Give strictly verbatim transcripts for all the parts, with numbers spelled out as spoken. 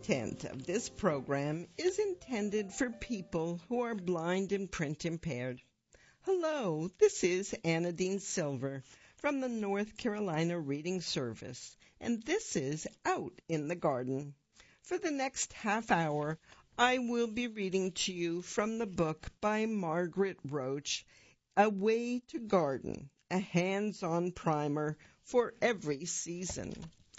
content of this program is intended for people who are blind and print impaired. Hello, this is Anna Dean Silver from the North Carolina Reading Service, and this is Out in the Garden. For the next half hour, I will be reading to you from the book by Margaret Roach, A Way to Garden, a hands-on primer for every season.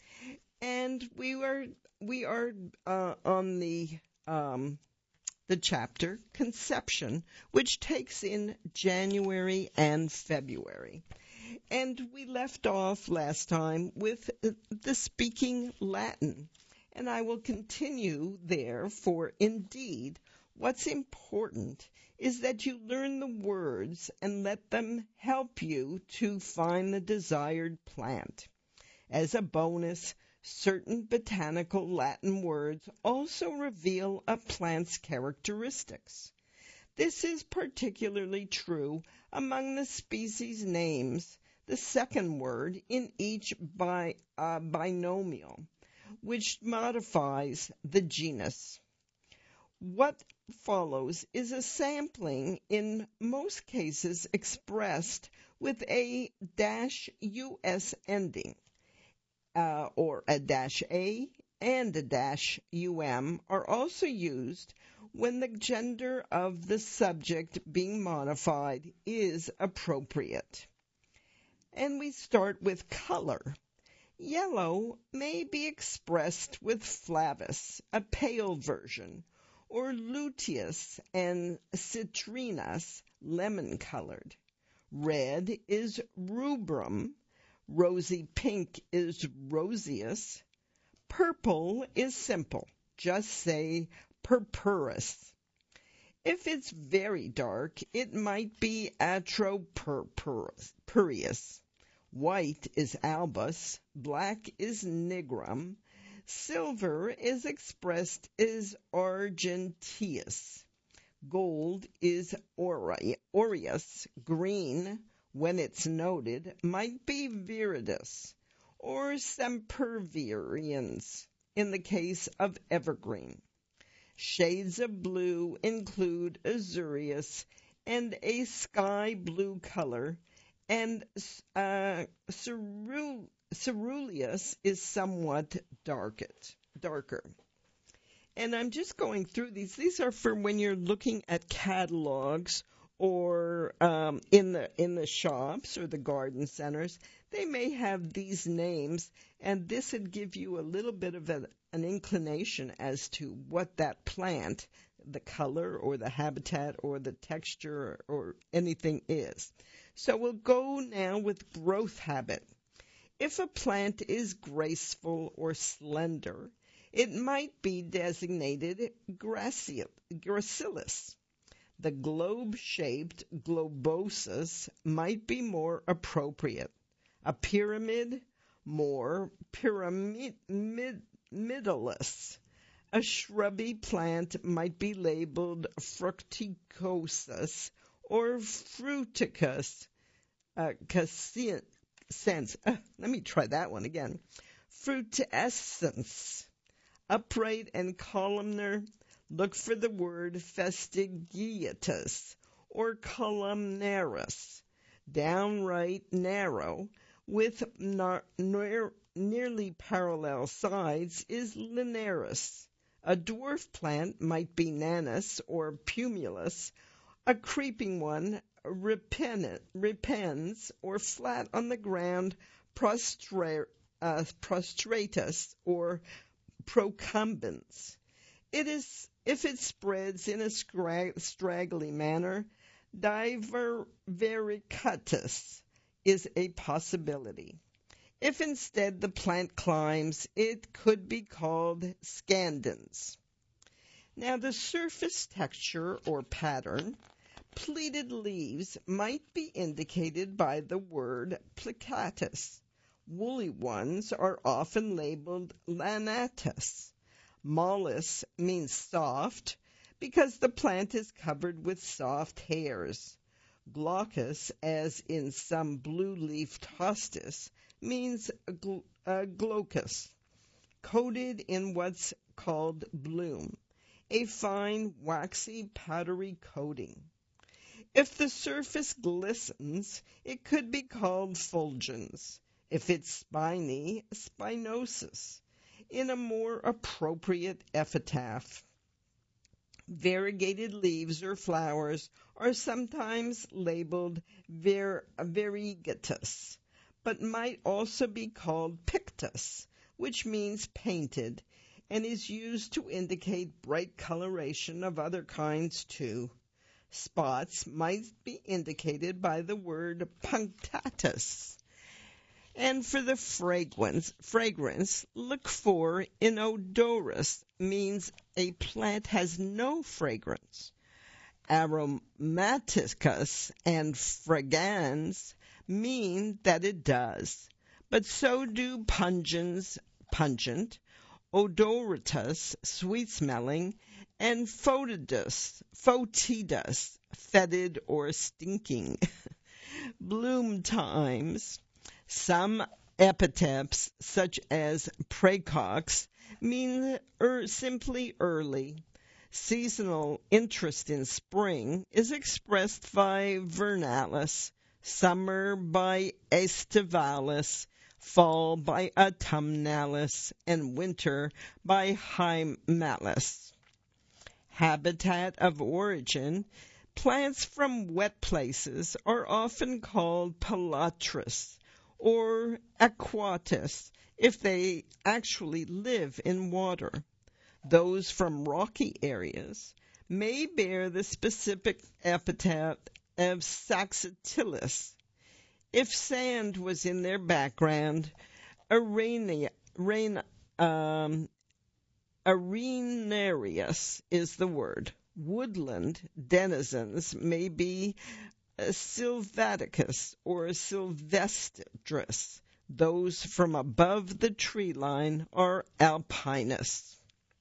And we are we are uh, on the um, the chapter Conception, which takes in January and February. And we left off last time with the speaking Latin, and I will continue there, for indeed what's important is that you learn the words and let them help you to find the desired plant. As a bonus, certain botanical Latin words also reveal a plant's characteristics. This is particularly true among the species names, the second word in each bi, uh, binomial, which modifies the genus. What follows is a sampling, in most cases expressed with a dash U S ending. Uh, or a dash A and a dash U M are also used when the gender of the subject being modified is appropriate. And we start with color. Yellow may be expressed with flavus, a pale version, or luteus and citrinas, lemon-colored. Red is rubrum. Rosy pink is roseus. Purple is simple. Just say purpurus. If it's very dark, it might be atropurpureus. White is albus. Black is nigrum. Silver is expressed as argenteus. Gold is aureus. Green, when it's noted, might be viridis or sempervirens in the case of evergreen. Shades of blue include azureus and a sky blue color, and uh, ceruleus is somewhat darket, darker. And I'm just going through these. These are for when you're looking at catalogs or um, in the in the shops or the garden centers. They may have these names, and this would give you a little bit of a, an inclination as to what that plant, the color or the habitat or the texture or anything is. So we'll go now with growth habit. If a plant is graceful or slender, it might be designated gracilis. The globe-shaped globosus might be more appropriate. A pyramid, more pyramidalus. A shrubby plant might be labeled fructicosus or fruticus uh, sense. Uh, let me try that one again. Frutescens. Upright and columnar. Look for the word fastigiatus or columnaris. Downright narrow with nar- nar- nearly parallel sides is linearis. A dwarf plant might be nanus or pumilus. A creeping one, repens, repens or flat on the ground, prostra- uh, prostratus or procumbens. It is, if it spreads in a scrag- straggly manner, diververicatus is a possibility. If instead the plant climbs, it could be called scandens. Now the surface texture or pattern, pleated leaves might be indicated by the word plicatus. Woolly ones are often labeled lanatus. Mollus means soft because the plant is covered with soft hairs. Glaucus, as in some blue-leafed hostis, means gl- uh, glaucus, coated in what's called bloom, a fine, waxy, powdery coating. If the surface glistens, it could be called fulgens. If it's spiny, spinosus, in a more appropriate epitaph. Variegated leaves or flowers are sometimes labeled ver- variegatus, but might also be called pictus, which means painted, and is used to indicate bright coloration of other kinds too. Spots might be indicated by the word punctatus. And for the fragrance, fragrance, look for inodorous, means a plant has no fragrance. Aromaticus and fragans mean that it does, but so do pungens, pungent, odoratus, sweet-smelling, and fotidus, fotidus, fetid or stinking. Bloom times. Some epithets, such as praecox, mean er, simply early. Seasonal interest in spring is expressed by vernalis, summer by estivalis, fall by autumnalis, and winter by hymalis. Habitat of origin. Plants from wet places are often called palatrus or aquatus if they actually live in water. Those from rocky areas may bear the specific epithet of saxatilis. If sand was in their background, arena, arena, um, arenarius is the word. Woodland denizens may be sylvaticus or sylvestris. Those from above the tree line are alpinus.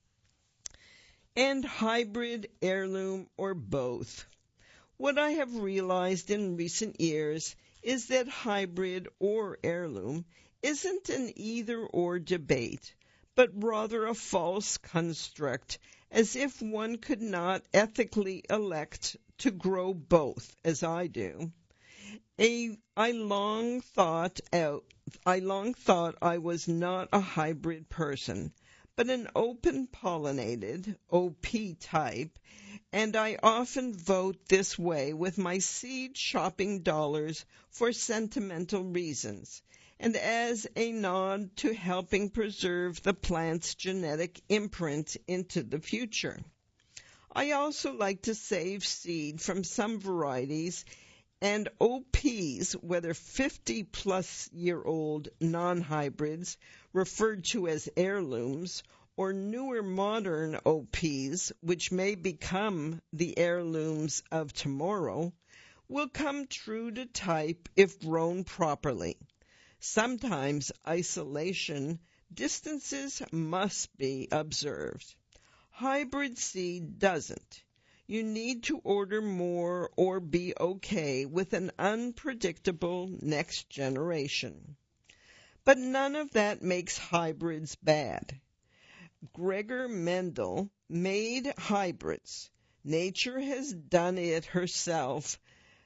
And hybrid, heirloom, or both. What I have realized in recent years is that hybrid or heirloom isn't an either-or debate, but rather a false construct, as if one could not ethically elect to grow both, as I do. A, I long thought out, I long thought I was not a hybrid person, but an open pollinated, O P type, and I often vote this way with my seed shopping dollars for sentimental reasons, and as a nod to helping preserve the plant's genetic imprint into the future. I also like to save seed from some varieties and O Ps, whether fifty-plus-year-old non-hybrids, referred to as heirlooms, or newer modern O Ps, which may become the heirlooms of tomorrow, will come true to type if grown properly. Sometimes isolation distances must be observed. Hybrid seed doesn't. You need to order more or be okay with an unpredictable next generation. But none of that makes hybrids bad. Gregor Mendel made hybrids. Nature has done it herself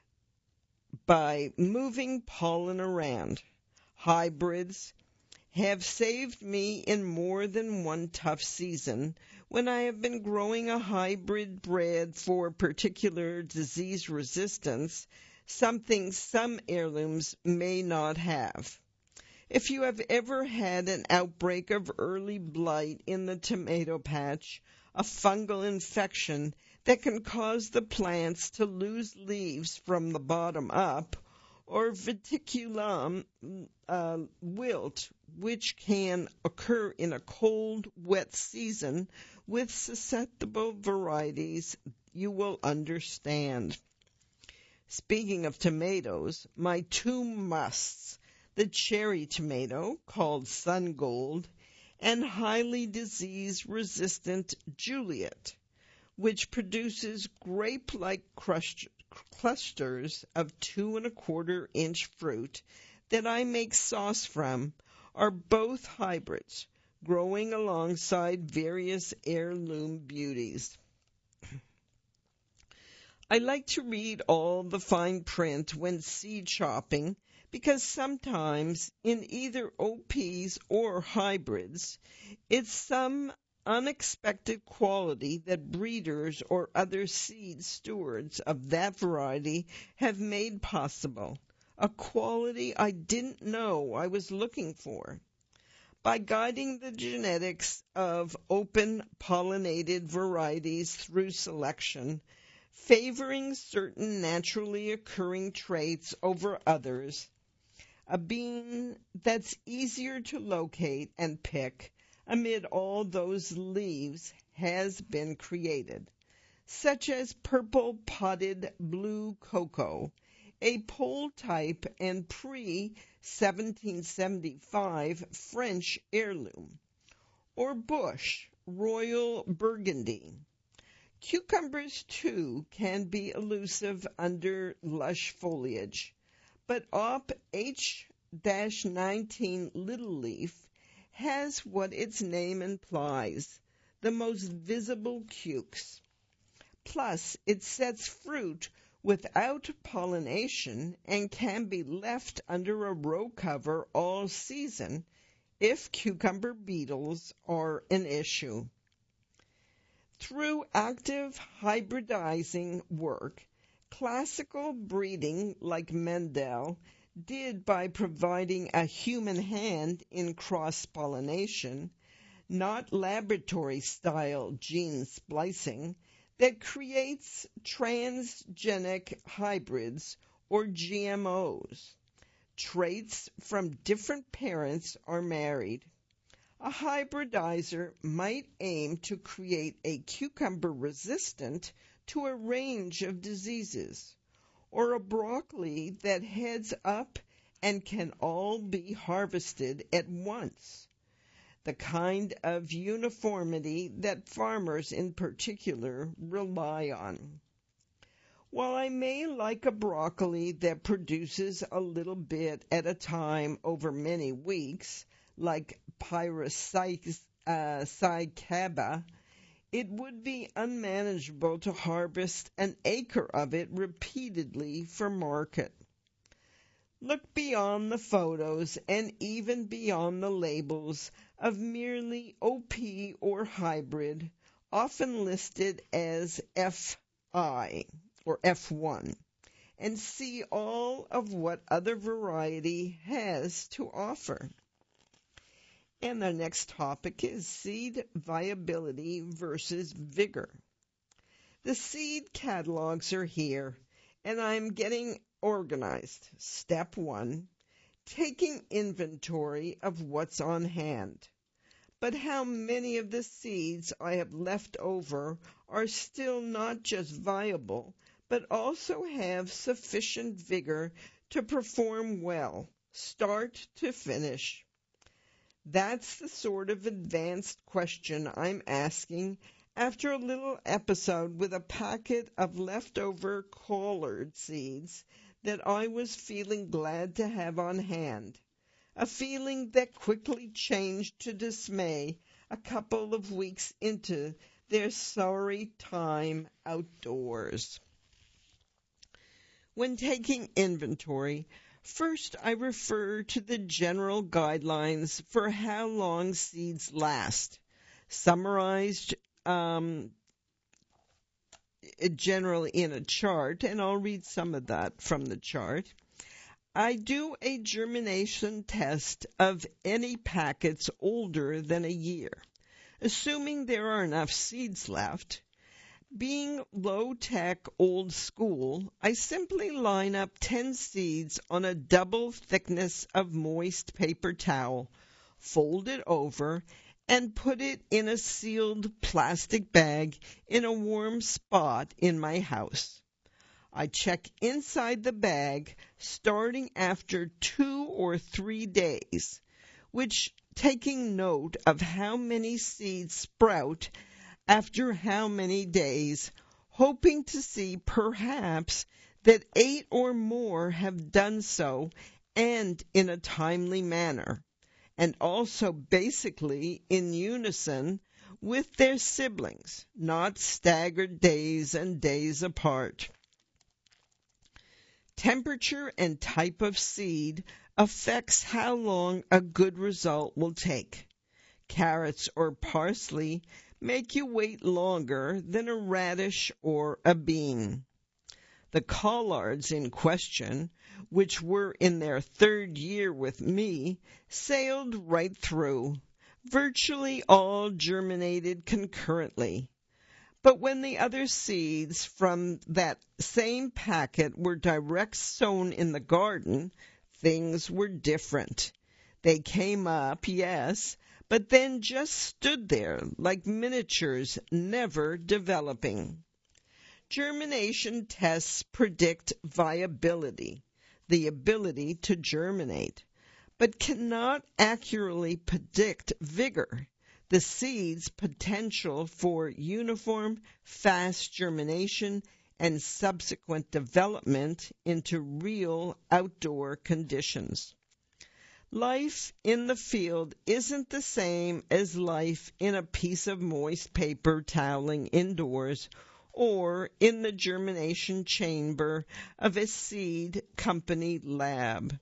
by moving pollen around. Hybrids have saved me in more than one tough season when I have been growing a hybrid bred for particular disease resistance, something some heirlooms may not have. If you have ever had an outbreak of early blight in the tomato patch, a fungal infection that can cause the plants to lose leaves from the bottom up, or viticulum uh, wilt, which can occur in a cold, wet season with susceptible varieties, you will understand. Speaking of tomatoes, my two musts, the cherry tomato, called Sun Gold, and highly disease-resistant Juliet, which produces grape-like clusters of two and a quarter inch fruit that I make sauce from, are both hybrids, growing alongside various heirloom beauties. I like to read all the fine print when seed shopping because sometimes in either O Ps or hybrids, it's some unexpected quality that breeders or other seed stewards of that variety have made possible, a quality I didn't know I was looking for. By guiding the genetics of open pollinated varieties through selection, favoring certain naturally occurring traits over others, a bean that's easier to locate and pick amid all those leaves has been created, such as purple potted blue cocoa, a pole type and pre seventeen seventy-five French heirloom, or bush royal burgundy. Cucumbers, too, can be elusive under lush foliage, but O P H nineteen Little Leaf has what its name implies, the most visible cukes. Plus, it sets fruit without pollination and can be left under a row cover all season if cucumber beetles are an issue. Through active hybridizing work, classical breeding like Mendel did by providing a human hand in cross-pollination, not laboratory-style gene splicing, that creates transgenic hybrids or G M Os. Traits from different parents are married. A hybridizer might aim to create a cucumber resistant to a range of diseases, or a broccoli that heads up and can all be harvested at once, the kind of uniformity that farmers in particular rely on. While I may like a broccoli that produces a little bit at a time over many weeks, like Pyrrhus uh, cycaba, it would be unmanageable to harvest an acre of it repeatedly for market. Look beyond the photos and even beyond the labels of merely O P or hybrid, often listed as F I or F one, and see all of what other variety has to offer. And the next topic is seed viability versus vigor. The seed catalogs are here, and I'm getting organized. Step one, taking inventory of what's on hand. But how many of the seeds I have left over are still not just viable, but also have sufficient vigor to perform well, start to finish? That's the sort of advanced question I'm asking after a little episode with a packet of leftover collard seeds that I was feeling glad to have on hand, a feeling that quickly changed to dismay a couple of weeks into their sorry time outdoors. When taking inventory, first I refer to the general guidelines for how long seeds last, summarized um, generally in a chart, and I'll read some of that from the chart. I do a germination test of any packets older than a year, assuming there are enough seeds left. Being low-tech old school, I simply line up ten seeds on a double thickness of moist paper towel, fold it over, and put it in a sealed plastic bag in a warm spot in my house. I check inside the bag starting after two or three days, which, taking note of how many seeds sprout after how many days, hoping to see perhaps that eight or more have done so and in a timely manner, and also basically in unison with their siblings, not staggered days and days apart. Temperature and type of seed affects how long a good result will take. Carrots or parsley make you wait longer than a radish or a bean. The collards in question, which were in their third year with me, sailed right through. Virtually all germinated concurrently. But when the other seeds from that same packet were direct sown in the garden, things were different. They came up, yes, but then just stood there like miniatures, never developing. Germination tests predict viability, the ability to germinate, but cannot accurately predict vigor, the seed's potential for uniform, fast germination and subsequent development into real outdoor conditions. Life in the field isn't the same as life in a piece of moist paper toweling indoors or in the germination chamber of a seed company lab.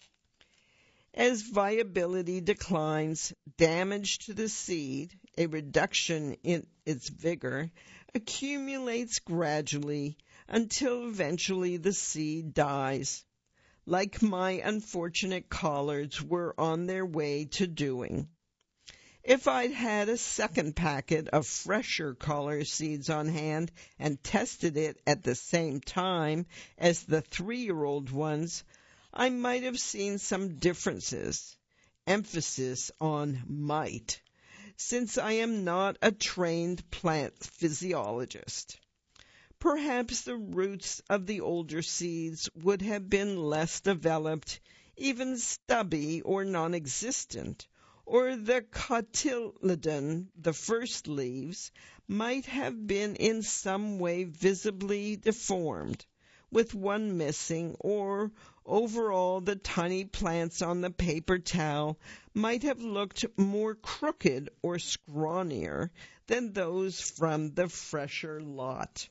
As viability declines, damage to the seed, a reduction in its vigor, accumulates gradually until eventually the seed dies, like my unfortunate collards were on their way to doing. If I'd had a second packet of fresher collard seeds on hand and tested it at the same time as the three-year-old ones, I might have seen some differences, emphasis on might, since I am not a trained plant physiologist. Perhaps the roots of the older seeds would have been less developed, even stubby or non-existent, or the cotyledon, the first leaves, might have been in some way visibly deformed, with one missing, or overall the tiny plants on the paper towel might have looked more crooked or scrawnier than those from the fresher lot.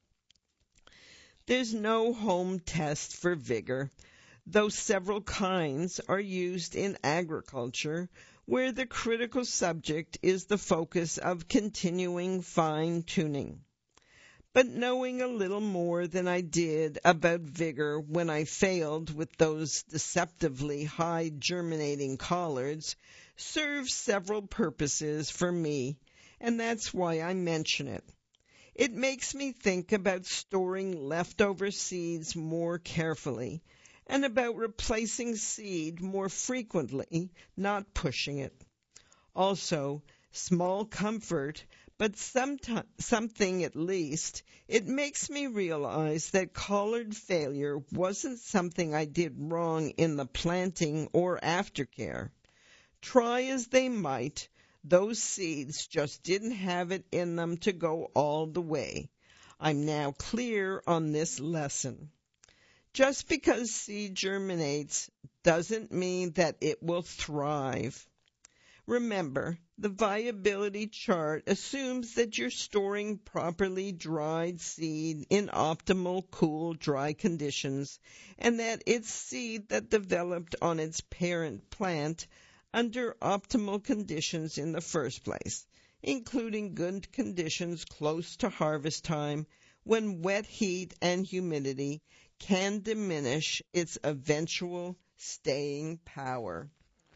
There's no home test for vigor, though several kinds are used in agriculture, where the critical subject is the focus of continuing fine-tuning. But knowing a little more than I did about vigor when I failed with those deceptively high germinating collards serves several purposes for me, and that's why I mention it. It makes me think about storing leftover seeds more carefully, and about replacing seed more frequently, not pushing it. Also, small comfort, but somet- something at least, it makes me realize that collard failure wasn't something I did wrong in the planting or aftercare. Try as they might, those seeds just didn't have it in them to go all the way. I'm now clear on this lesson. Just because seed germinates doesn't mean that it will thrive. Remember, the viability chart assumes that you're storing properly dried seed in optimal, cool, dry conditions, and that it's seed that developed on its parent plant under optimal conditions in the first place, including good conditions close to harvest time when wet heat and humidity can diminish its eventual staying power.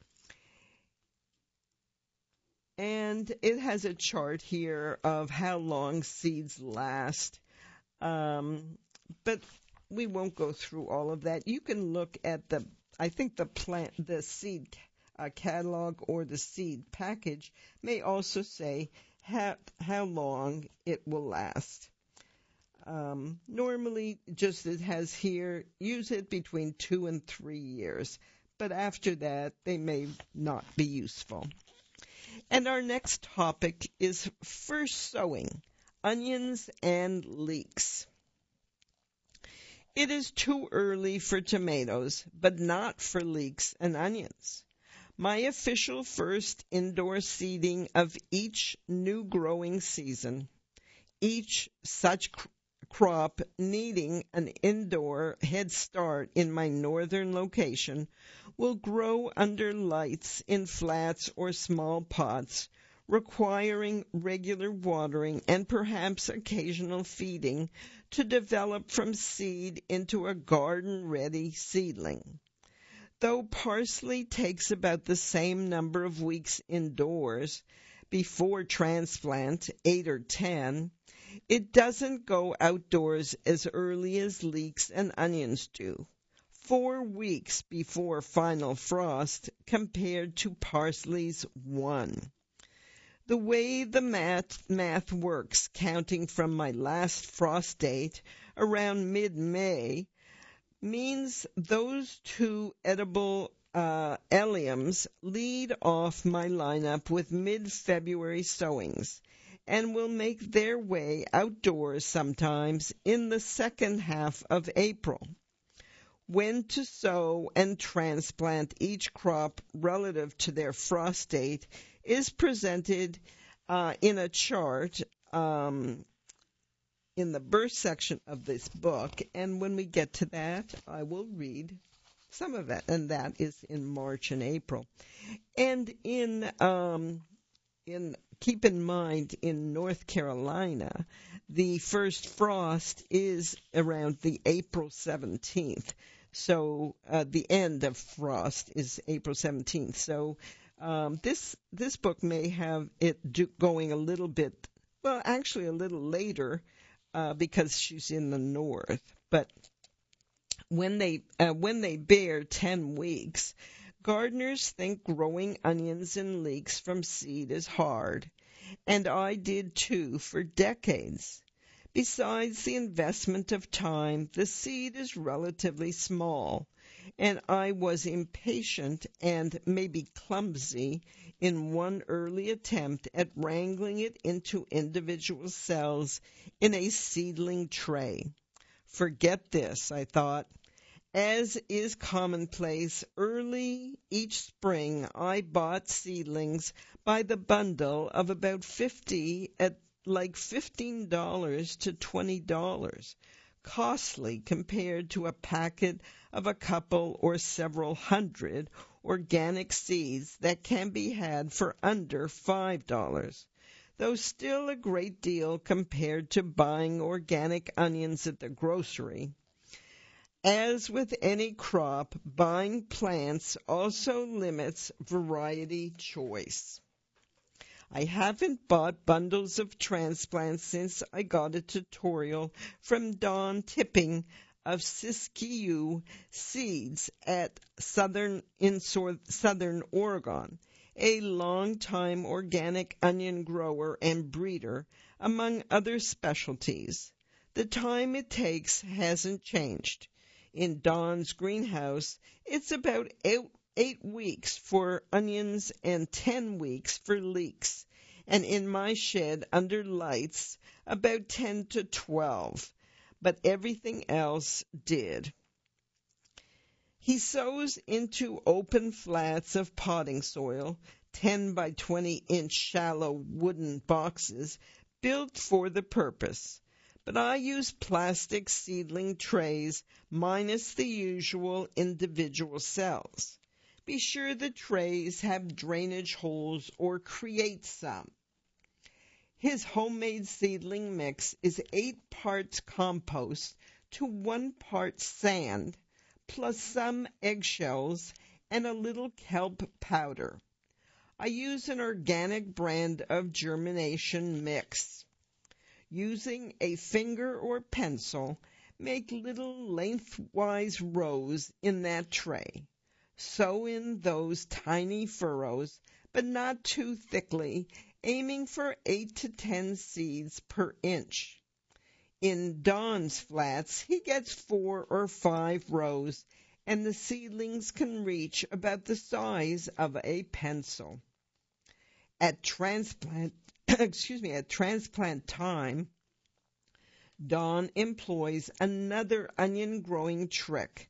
And it has a chart here of how long seeds last. Um, but we won't go through all of that. You can look at the, I think the plant, the seed uh, catalog or the seed package may also say how, how long it will last. Um, normally, just it has here, use it between two and three years. But after that, they may not be useful. And our next topic is first sowing, onions and leeks. It is too early for tomatoes, but not for leeks and onions. My official first indoor seeding of each new growing season. Each such cr- crop needing an indoor head start in my northern location will grow under lights in flats or small pots, requiring regular watering and perhaps occasional feeding to develop from seed into a garden-ready seedling. Though parsley takes about the same number of weeks indoors before transplant, eight or ten, it doesn't go outdoors as early as leeks and onions do, four weeks before final frost compared to parsley's one. The way the math, math works, counting from my last frost date around mid-May, means those two edible uh, alliums lead off my lineup with mid-February sowings and will make their way outdoors sometimes in the second half of April. When to sow and transplant each crop relative to their frost date is presented uh, in a chart um, in the birth section of this book, and when we get to that, I will read some of it, and that is in March and April. And in um, in keep in mind, in North Carolina, the first frost is around the April seventeenth. So uh, the end of frost is April seventeenth. So um, this this book may have it do, going a little bit, well, actually a little later, uh, because she's in the north. But when they uh, when they bear ten weeks, gardeners think growing onions and leeks from seed is hard, and I did too for decades. Besides the investment of time, the seed is relatively small, and I was impatient and maybe clumsy in one early attempt at wrangling it into individual cells in a seedling tray. Forget this, I thought. As is commonplace, early each spring I bought seedlings by the bundle of about fifty at like fifteen dollars to twenty dollars, costly compared to a packet of a couple or several hundred organic seeds that can be had for under five dollars, though still a great deal compared to buying organic onions at the grocery. As with any crop, buying plants also limits variety choice. I haven't bought bundles of transplants since I got a tutorial from Don Tipping of Siskiyou Seeds at Southern in Southern Oregon, a long-time organic onion grower and breeder, among other specialties. The time it takes hasn't changed. In Don's greenhouse, it's about eight, eight weeks for onions and ten weeks for leeks, and in my shed under lights, about ten to twelve, but everything else did. He sows into open flats of potting soil, ten by twenty inch shallow wooden boxes built for the purpose. But I use plastic seedling trays minus the usual individual cells. Be sure the trays have drainage holes or create some. His homemade seedling mix is eight parts compost to one part sand, plus some eggshells and a little kelp powder. I use an organic brand of germination mix. Using a finger or pencil, make little lengthwise rows in that tray. Sow in those tiny furrows, but not too thickly, aiming for eight to ten seeds per inch. In Don's flats, he gets four or five rows, and the seedlings can reach about the size of a pencil. At transplant excuse me, at transplant time, Don employs another onion growing trick,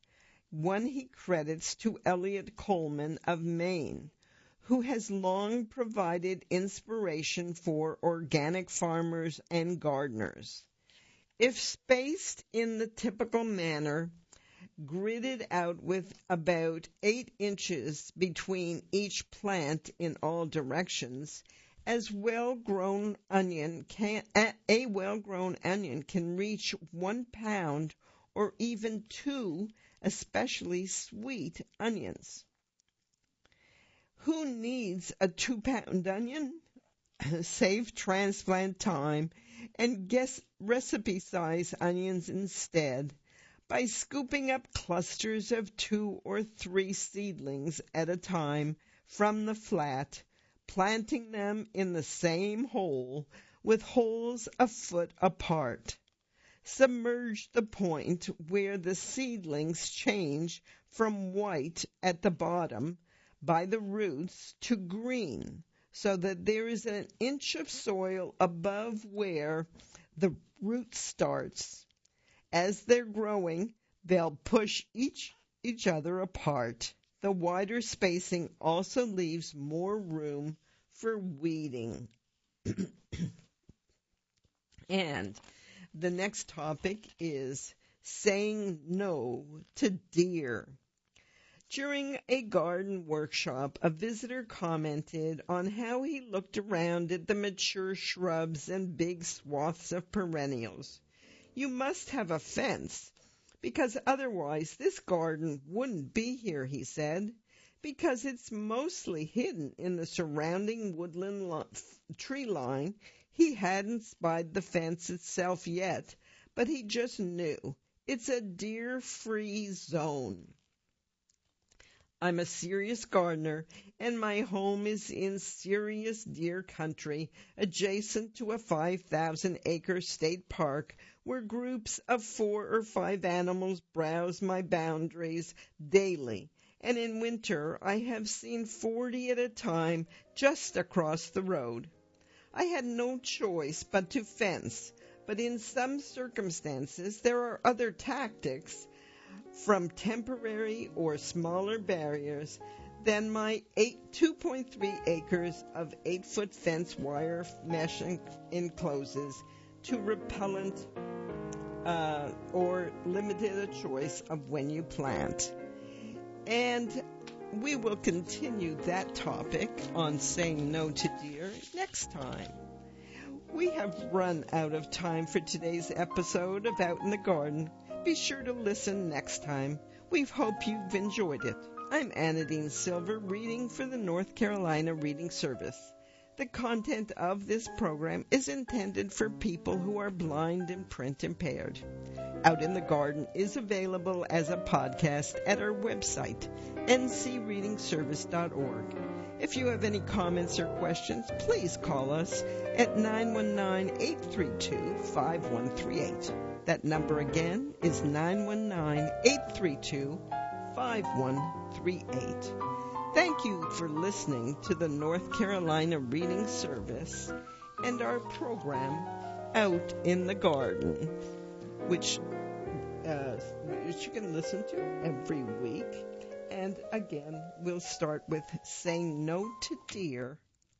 One he credits to Eliot Coleman of Maine, who has long provided inspiration for organic farmers and gardeners. If spaced in the typical manner, gridded out with about eight inches between each plant in all directions, as well-grown onion can, a well-grown onion can reach one pound or even two, especially sweet onions. Who needs a two-pound onion? Save transplant time and guess recipe-size onions instead by scooping up clusters of two or three seedlings at a time from the flat, planting them in the same hole with holes a foot apart. Submerge the point where the seedlings change from white at the bottom by the roots to green, so that there is an inch of soil above where the root starts. As they're growing, they'll push each each other apart. The wider spacing also leaves more room for weeding. And the next topic is saying no to deer. During a garden workshop, a visitor commented on how he looked around at the mature shrubs and big swaths of perennials. You must have a fence, because otherwise this garden wouldn't be here, he said, because it's mostly hidden in the surrounding woodland lo- tree line. He hadn't spied the fence itself yet, but he just knew. It's a deer-free zone. I'm a serious gardener, and my home is in serious deer country, adjacent to a five thousand acre state park where groups of four or five animals browse my boundaries daily. And in winter, I have seen forty at a time just across the road. I had no choice but to fence, but in some circumstances there are other tactics, from temporary or smaller barriers, than my eight, two point three acres of eight-foot fence wire mesh encloses to repellent uh, or limited a choice of when you plant. And we will continue that topic on saying no to deer next time. We have run out of time for today's episode of Out in the Garden. Be sure to listen next time. We hope you've enjoyed it. I'm Anadine Silver, reading for the North Carolina Reading Service. The content of this program is intended for people who are blind and print impaired. Out in the Garden is available as a podcast at our website, n c reading service dot org. If you have any comments or questions, please call us at nine one nine, eight three two, five one three eight. That number again is nine one nine, eight three two, five one three eight. Thank you for listening to the North Carolina Reading Service and our program Out in the Garden, which, uh, which you can listen to every week. And again, we'll start with saying no to deer